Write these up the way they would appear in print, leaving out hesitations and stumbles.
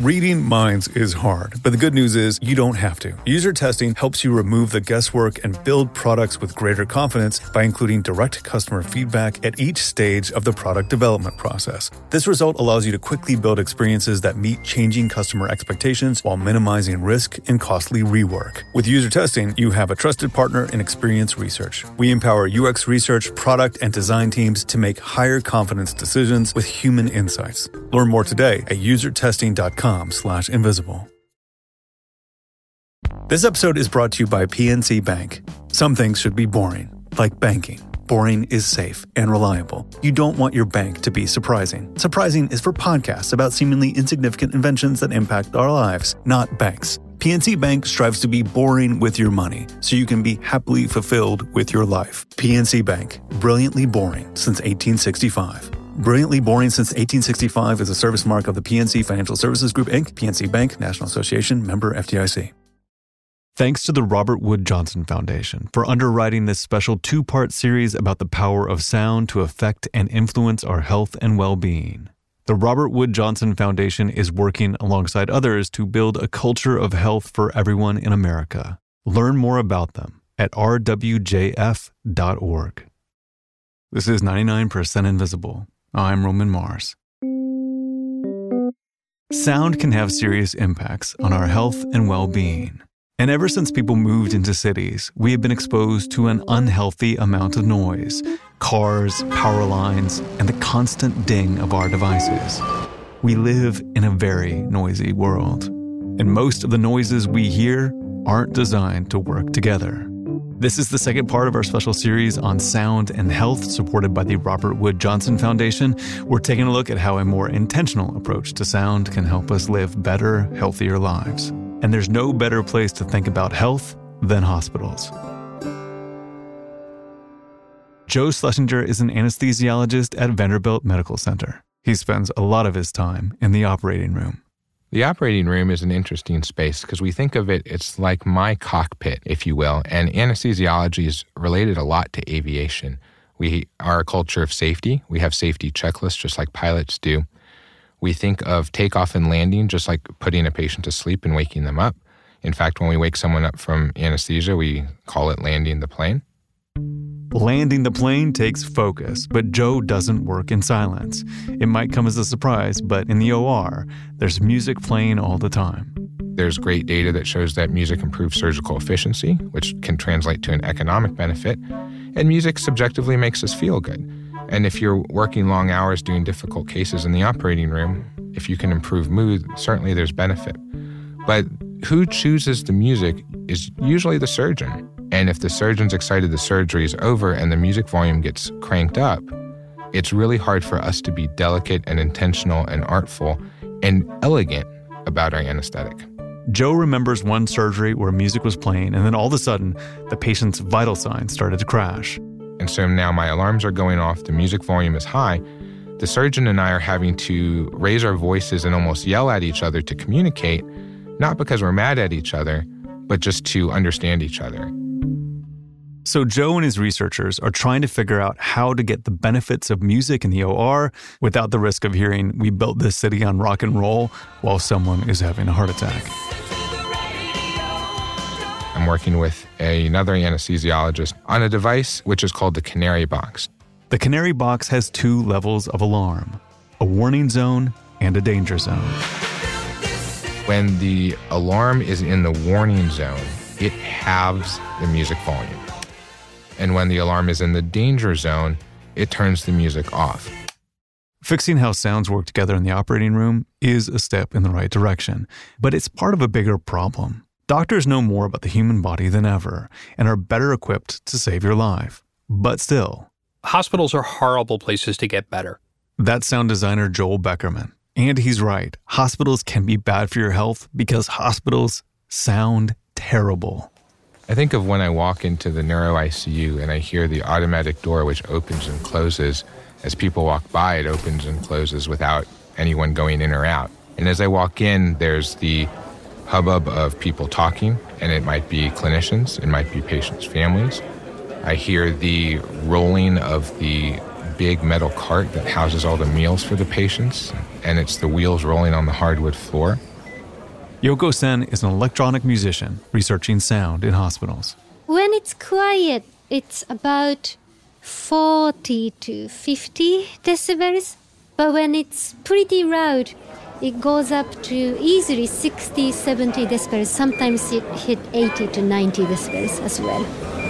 Reading minds is hard, but the good news is you don't have to. User testing helps you remove the guesswork and build products with greater confidence by including direct customer feedback at each stage of the product development process. This result allows you to quickly build experiences that meet changing customer expectations while minimizing risk and costly rework. With user testing, you have a trusted partner in Experience Research. We empower UX research, product, and design teams to make higher confidence decisions with human insights. Learn more today at usertesting.com/invisible. This episode is brought to you by PNC Bank. Some things should be boring, like banking. Boring is safe and reliable. You don't want your bank to be surprising. Surprising is for podcasts about seemingly insignificant inventions that impact our lives, not banks. PNC Bank strives to be boring with your money, so you can be happily fulfilled with your life. PNC Bank, brilliantly boring since 1865. Brilliantly Boring Since 1865 is a service mark of the PNC Financial Services Group, Inc., PNC Bank, National Association, member FDIC. Thanks to the Robert Wood Johnson Foundation for underwriting this special two-part series about the power of sound to affect and influence our health and well-being. The Robert Wood Johnson Foundation is working alongside others to build a culture of health for everyone in America. Learn more about them at rwjf.org. This is 99% Invisible. I'm Roman Mars. Sound can have serious impacts on our health and well-being. And ever since people moved into cities, we have been exposed to an unhealthy amount of noise. Cars, power lines, and the constant ding of our devices. We live in a very noisy world. And most of the noises we hear aren't designed to work together. This is the second part of our special series on sound and health, supported by the Robert Wood Johnson Foundation. We're taking a look at how a more intentional approach to sound can help us live better, healthier lives. And there's no better place to think about health than hospitals. Joe Schlesinger is an anesthesiologist at Vanderbilt Medical Center. He spends a lot of his time in the operating room. The operating room is an interesting space because we think of it, it's like my cockpit, if you will, and anesthesiology is related a lot to aviation. We are a culture of safety. We have safety checklists just like pilots do. We think of takeoff and landing just like putting a patient to sleep and waking them up. In fact, when we wake someone up from anesthesia, we call it landing the plane. Landing the plane takes focus, but Joe doesn't work in silence. It might come as a surprise, but in the OR, there's music playing all the time. There's great data that shows that music improves surgical efficiency, which can translate to an economic benefit, and music subjectively makes us feel good. And if you're working long hours doing difficult cases in the operating room, if you can improve mood, certainly there's benefit. But who chooses the music is usually the surgeon. And if the surgeon's excited the surgery is over and the music volume gets cranked up, it's really hard for us to be delicate and intentional and artful and elegant about our anesthetic. Joe remembers one surgery where music was playing, and then all of a sudden, the patient's vital signs started to crash. And so now my alarms are going off, the music volume is high. The surgeon and I are having to raise our voices and almost yell at each other to communicate, not because we're mad at each other, but just to understand each other. So Joe and his researchers are trying to figure out how to get the benefits of music in the OR without the risk of hearing "We built this city on rock and roll" while someone is having a heart attack. I'm working with another anesthesiologist on a device which is called the Canary Box. The Canary Box has 2 levels of alarm, a warning zone and a danger zone. When the alarm is in the warning zone, it halves the music volume. And when the alarm is in the danger zone, it turns the music off. Fixing how sounds work together in the operating room is a step in the right direction, but it's part of a bigger problem. Doctors know more about the human body than ever and are better equipped to save your life. But still, hospitals are horrible places to get better. That's sound designer Joel Beckerman. And he's right. Hospitals can be bad for your health because hospitals sound terrible. I think of when I walk into the neuro ICU and I hear the automatic door which opens and closes. As people walk by, it opens and closes without anyone going in or out. And as I walk in, there's the hubbub of people talking, and it might be clinicians, it might be patients' families. I hear the rolling of the big metal cart that houses all the meals for the patients, and it's the wheels rolling on the hardwood floor. Yoko Sen is an electronic musician researching sound in hospitals. When it's quiet, it's about 40 to 50 decibels. But when it's pretty loud, it goes up to easily 60, 70 decibels. Sometimes it hit 80 to 90 decibels as well.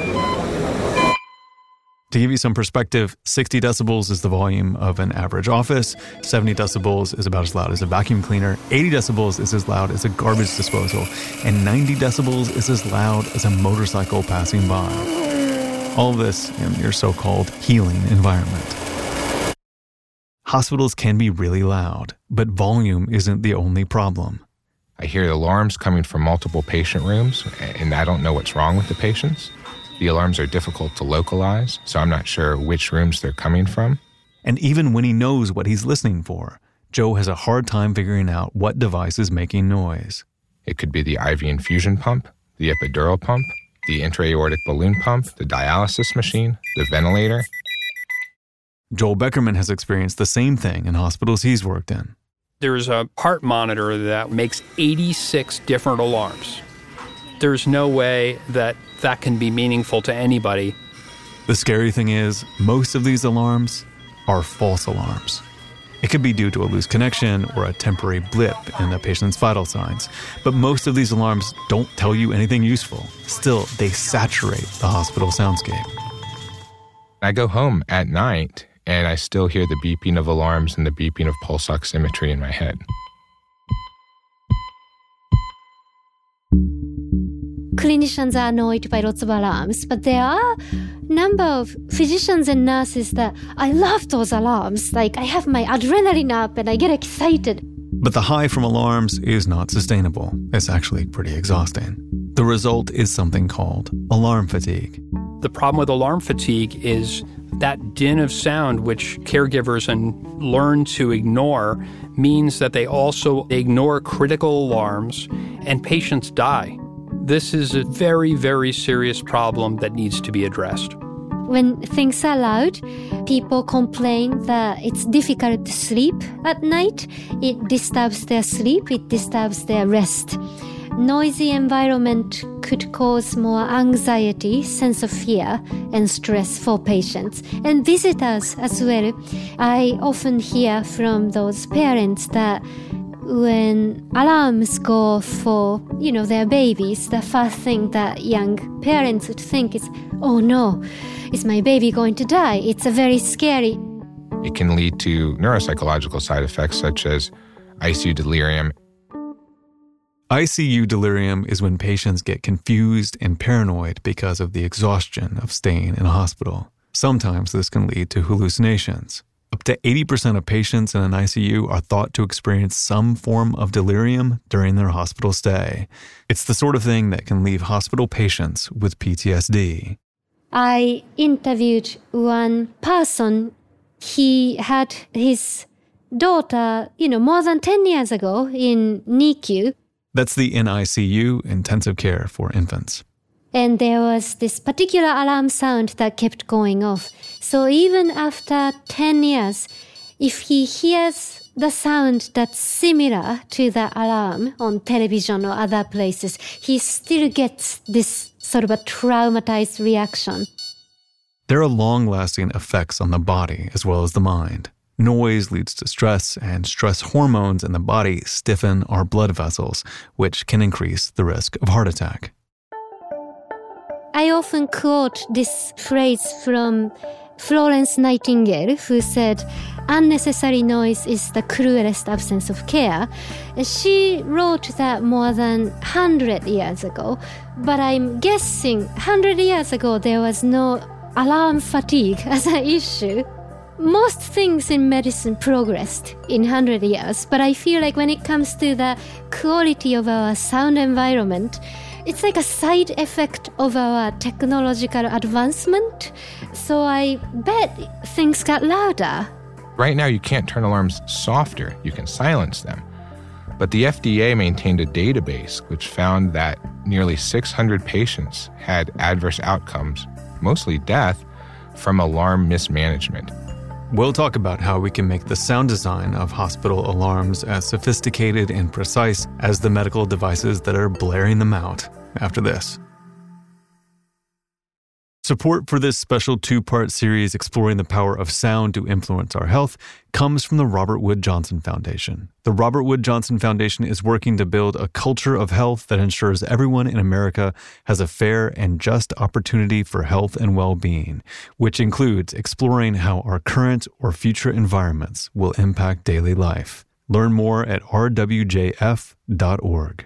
To give you some perspective, 60 decibels is the volume of an average office, 70 decibels is about as loud as a vacuum cleaner, 80 decibels is as loud as a garbage disposal, and 90 decibels is as loud as a motorcycle passing by. All of this in your so-called healing environment. Hospitals can be really loud, but volume isn't the only problem. I hear alarms coming from multiple patient rooms, and I don't know what's wrong with the patients. The alarms are difficult to localize, so I'm not sure which rooms they're coming from. And even when he knows what he's listening for, Joe has a hard time figuring out what device is making noise. It could be the IV infusion pump, the epidural pump, the intra-aortic balloon pump, the dialysis machine, the ventilator. Joel Beckerman has experienced the same thing in hospitals he's worked in. There's a heart monitor that makes 86 different alarms. There's no way that can be meaningful to anybody. The scary thing is, most of these alarms are false alarms. It could be due to a loose connection or a temporary blip in the patient's vital signs. But most of these alarms don't tell you anything useful. Still, they saturate the hospital soundscape. I go home at night and I still hear the beeping of alarms and the beeping of pulse oximetry in my head. Clinicians are annoyed by lots of alarms, but there are a number of physicians and nurses that I love those alarms. Like, I have my adrenaline up and I get excited. But the high from alarms is not sustainable. It's actually pretty exhausting. The result is something called alarm fatigue. The problem with alarm fatigue is that din of sound, which caregivers learn to ignore, means that they also ignore critical alarms and patients die. This is a very, very serious problem that needs to be addressed. When things are loud, people complain that it's difficult to sleep at night. It disturbs their sleep, it disturbs their rest. Noisy environment could cause more anxiety, sense of fear, and stress for patients and visitors as well. I often hear from those parents that when alarms go for, their babies, the first thing that young parents would think is, oh no, is my baby going to die? It's very scary. It can lead to neuropsychological side effects such as ICU delirium. ICU delirium is when patients get confused and paranoid because of the exhaustion of staying in a hospital. Sometimes this can lead to hallucinations. Up to 80% of patients in an ICU are thought to experience some form of delirium during their hospital stay. It's the sort of thing that can leave hospital patients with PTSD. I interviewed one person. He had his daughter, more than 10 years ago in NICU. That's the NICU, intensive care for infants. And there was this particular alarm sound that kept going off. So even after 10 years, if he hears the sound that's similar to the alarm on television or other places, he still gets this sort of a traumatized reaction. There are long-lasting effects on the body as well as the mind. Noise leads to stress, and stress hormones in the body stiffen our blood vessels, which can increase the risk of heart attack. I often quote this phrase from Florence Nightingale, who said, unnecessary noise is the cruelest absence of care. She wrote that more than 100 years ago, but I'm guessing 100 years ago there was no alarm fatigue as an issue. Most things in medicine progressed in 100 years, but I feel like when it comes to the quality of our sound environment, it's like a side effect of our technological advancement. So I bet things got louder. Right now, you can't turn alarms softer. You can silence them. But the FDA maintained a database which found that nearly 600 patients had adverse outcomes, mostly death, from alarm mismanagement. We'll talk about how we can make the sound design of hospital alarms as sophisticated and precise as the medical devices that are blaring them out after this. Support for this special two-part series exploring the power of sound to influence our health comes from the Robert Wood Johnson Foundation. The Robert Wood Johnson Foundation is working to build a culture of health that ensures everyone in America has a fair and just opportunity for health and well-being, which includes exploring how our current or future environments will impact daily life. Learn more at rwjf.org.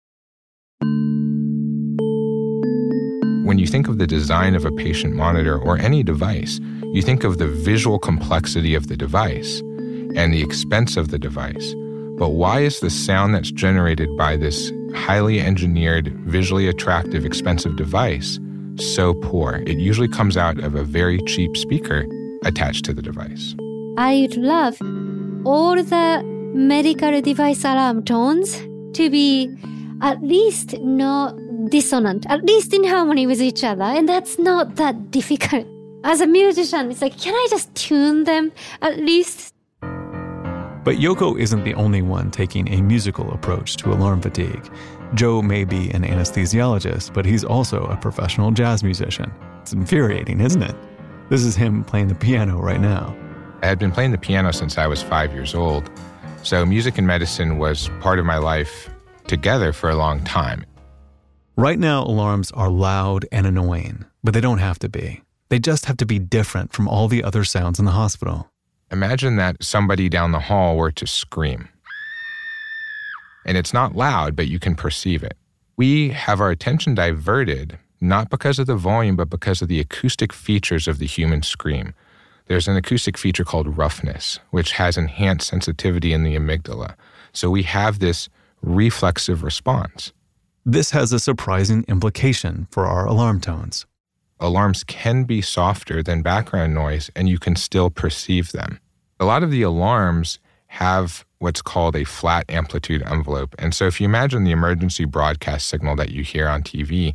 When you think of the design of a patient monitor or any device, you think of the visual complexity of the device and the expense of the device. But why is the sound that's generated by this highly engineered, visually attractive, expensive device so poor? It usually comes out of a very cheap speaker attached to the device. I would love all the medical device alarm tones to be at least not dissonant, at least in harmony with each other, and that's not that difficult. As a musician, it's like, can I just tune them at least? But Yoko isn't the only one taking a musical approach to alarm fatigue. Joe may be an anesthesiologist, but he's also a professional jazz musician. It's infuriating, isn't it? This is him playing the piano right now. I had been playing the piano since I was 5 years old, so music and medicine was part of my life together for a long time. Right now, alarms are loud and annoying, but they don't have to be. They just have to be different from all the other sounds in the hospital. Imagine that somebody down the hall were to scream. And it's not loud, but you can perceive it. We have our attention diverted, not because of the volume, but because of the acoustic features of the human scream. There's an acoustic feature called roughness, which has enhanced sensitivity in the amygdala. So we have this reflexive response. This has a surprising implication for our alarm tones. Alarms can be softer than background noise, and you can still perceive them. A lot of the alarms have what's called a flat amplitude envelope. And so if you imagine the emergency broadcast signal that you hear on TV,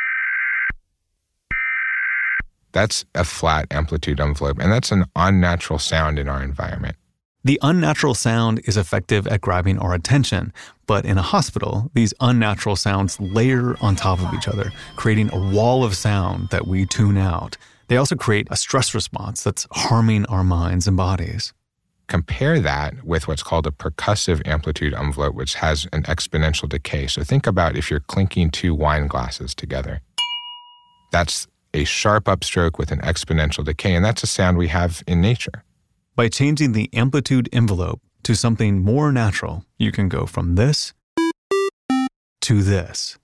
that's a flat amplitude envelope, and that's an unnatural sound in our environment. The unnatural sound is effective at grabbing our attention, but in a hospital, these unnatural sounds layer on top of each other, creating a wall of sound that we tune out. They also create a stress response that's harming our minds and bodies. Compare that with what's called a percussive amplitude envelope, which has an exponential decay. So think about if you're clinking two wine glasses together. That's a sharp upstroke with an exponential decay, and that's a sound we have in nature. By changing the amplitude envelope to something more natural, you can go from this to this.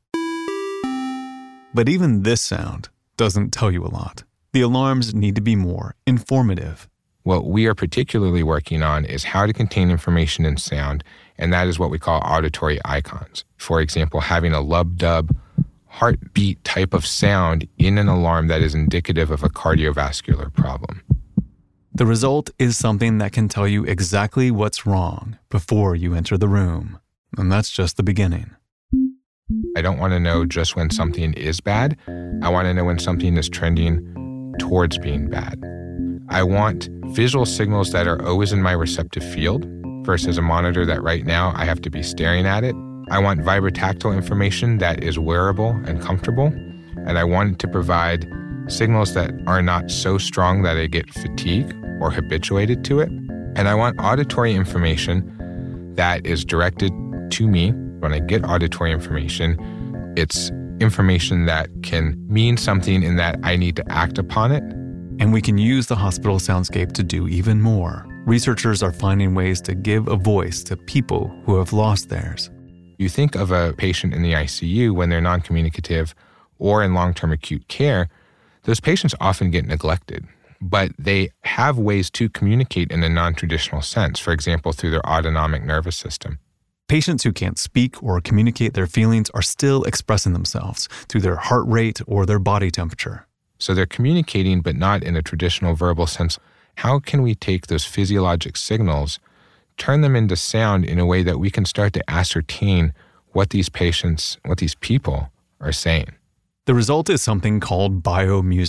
But even this sound doesn't tell you a lot. The alarms need to be more informative. What we are particularly working on is how to contain information in sound, and that is what we call auditory icons. For example, having a lub-dub heartbeat type of sound in an alarm that is indicative of a cardiovascular problem. The result is something that can tell you exactly what's wrong before you enter the room. And that's just the beginning. I don't want to know just when something is bad. I want to know when something is trending towards being bad. I want visual signals that are always in my receptive field versus a monitor that right now I have to be staring at it. I want vibrotactile information that is wearable and comfortable. And I want it to provide signals that are not so strong that I get fatigue or habituated to it. And I want auditory information that is directed to me. When I get auditory information, it's information that can mean something in that I need to act upon it. And we can use the hospital soundscape to do even more. Researchers are finding ways to give a voice to people who have lost theirs. You think of a patient in the ICU when they're non-communicative or in long-term acute care, those patients often get neglected, but they have ways to communicate in a non-traditional sense, for example, through their autonomic nervous system. Patients who can't speak or communicate their feelings are still expressing themselves through their heart rate or their body temperature. So they're communicating, but not in a traditional verbal sense. How can we take those physiologic signals, turn them into sound in a way that we can start to ascertain what these patients, what these people are saying? The result is something called biomusic.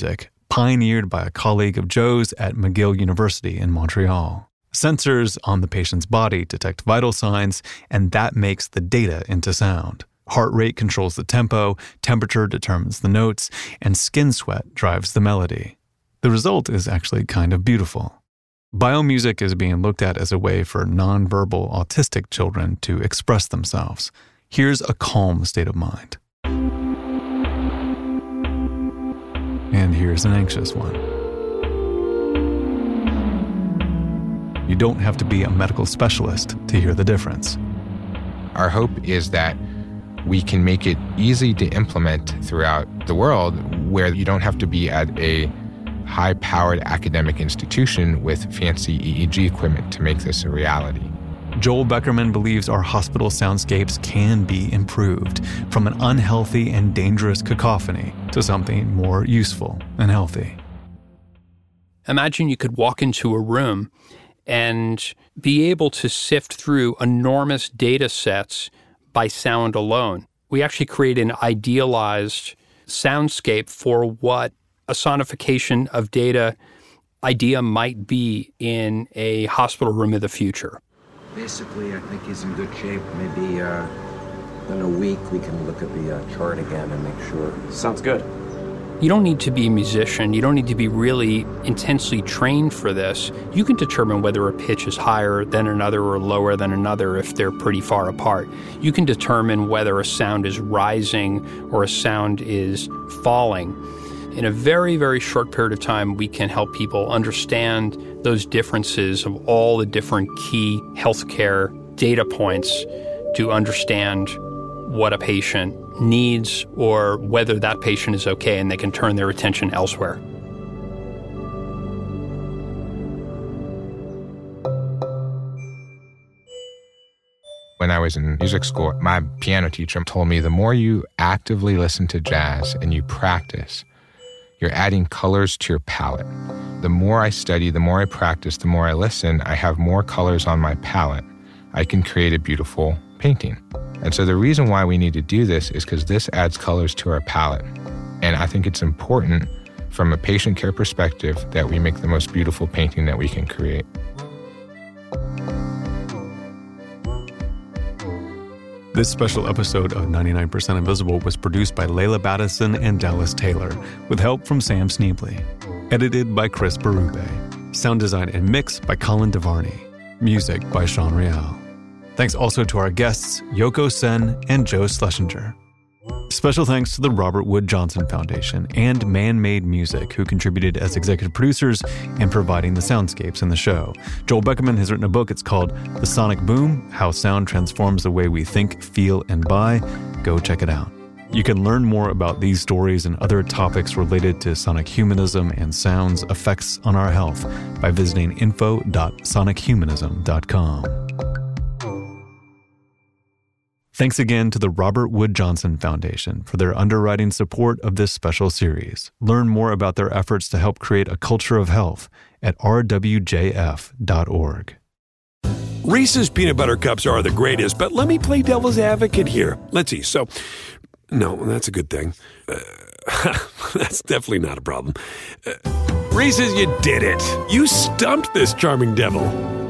pioneered by a colleague of Joe's at McGill University in Montreal. Sensors on the patient's body detect vital signs, and that makes the data into sound. Heart rate controls the tempo, temperature determines the notes, and skin sweat drives the melody. The result is actually kind of beautiful. Biomusic is being looked at as a way for nonverbal autistic children to express themselves. Here's a calm state of mind. And here's an anxious one. You don't have to be a medical specialist to hear the difference. Our hope is that we can make it easy to implement throughout the world, where you don't have to be at a high-powered academic institution with fancy EEG equipment to make this a reality. Joel Beckerman believes our hospital soundscapes can be improved from an unhealthy and dangerous cacophony to something more useful and healthy. Imagine you could walk into a room and be able to sift through enormous data sets by sound alone. We actually create an idealized soundscape for what a sonification of data idea might be in a hospital room of the future. Basically, I think he's in good shape. Maybe in a week we can look at the chart again and make sure. Sounds good. You don't need to be a musician. You don't need to be really intensely trained for this. You can determine whether a pitch is higher than another or lower than another if they're pretty far apart. You can determine whether a sound is rising or a sound is falling. In a very, very short period of time, we can help people understand those differences of all the different key healthcare data points to understand what a patient needs or whether that patient is okay, and they can turn their attention elsewhere. When I was in music school, my piano teacher told me the more you actively listen to jazz and you practice, you're adding colors to your palette. The more I study, the more I practice, the more I listen, I have more colors on my palette. I can create a beautiful painting. And so the reason why we need to do this is because this adds colors to our palette. And I think it's important from a patient care perspective that we make the most beautiful painting that we can create. This special episode of 99% Invisible was produced by Layla Battison and Dallas Taylor, with help from Sam Sneebly. Edited by Chris Berube. Sound design and mix by Colin DeVarney. Music by Sean Real. Thanks also to our guests, Yoko Sen and Joe Schlesinger. Special thanks to the Robert Wood Johnson Foundation and Man Made Music, who contributed as executive producers and providing the soundscapes in the show. Joel Beckerman has written a book. It's called The Sonic Boom: How Sound Transforms the Way We Think, Feel, and Buy. Go check it out. You can learn more about these stories and other topics related to sonic humanism and sound's effects on our health by visiting info.sonichumanism.com. Thanks again to the Robert Wood Johnson Foundation for their underwriting support of this special series. Learn more about their efforts to help create a culture of health at rwjf.org. Reese's peanut butter cups are the greatest, but let me play devil's advocate here. Let's see. So, no, that's a good thing. That's definitely not a problem. Reese's, you did it. You stumped this charming devil.